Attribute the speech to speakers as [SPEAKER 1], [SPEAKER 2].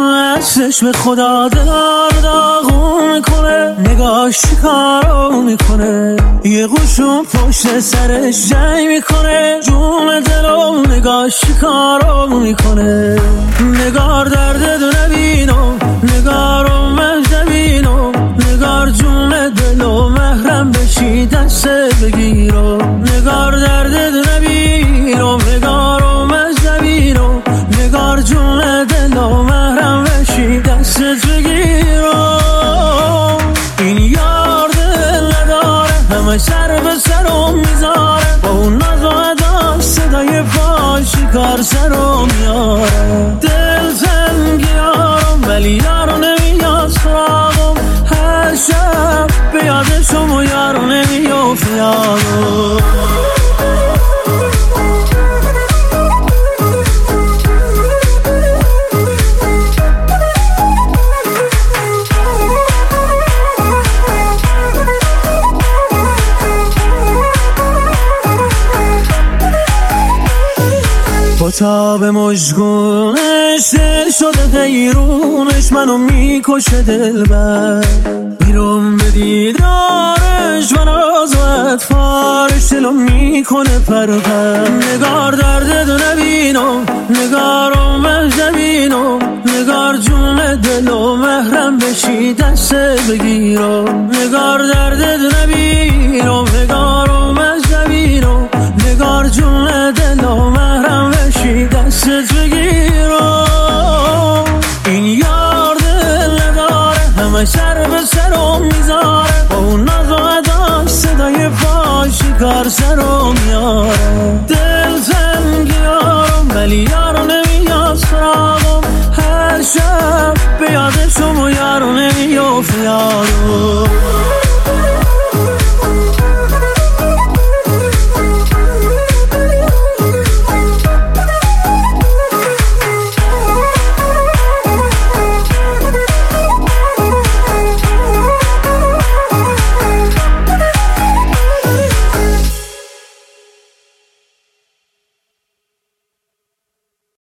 [SPEAKER 1] چشم خدا دلار داغون میکنه، نگاش چیکارو میکنه، یه قشون پشت سرش جنگ میکنه، جون دلو نگاش چیکارو میکنه. نگار درد دو نبینو، نگارو مجنبینو، نگار جون دلو محرم بشی دست بگیرو. نگار درد دو نبینو، نگارو مجنبینو، نگار جون دلو محرم بشی دست بگیرو. این یار دل نداره، همه سر به سرم میذاره، با اون ناز و ادا صدای پای شکار سرم میاره. دل تنگیارم ولی یارو نمیاد سراغم، هر شب به یادشم و یارو نمیافت یادم. با تاب مژگونش دل شده حیرونش، منو میکشه دلبر، میرم به دیدارش و ناز و اطفارش دلو میکنه پرپر. نگار درد دو نبینم، نگارو مجنبینم، نگار جون دلو محرم بشی دست بگیرم. نگار درد دو نبینم، نگارو مجنبینم، نگار جون دلو محرم بشی دست بگیرم.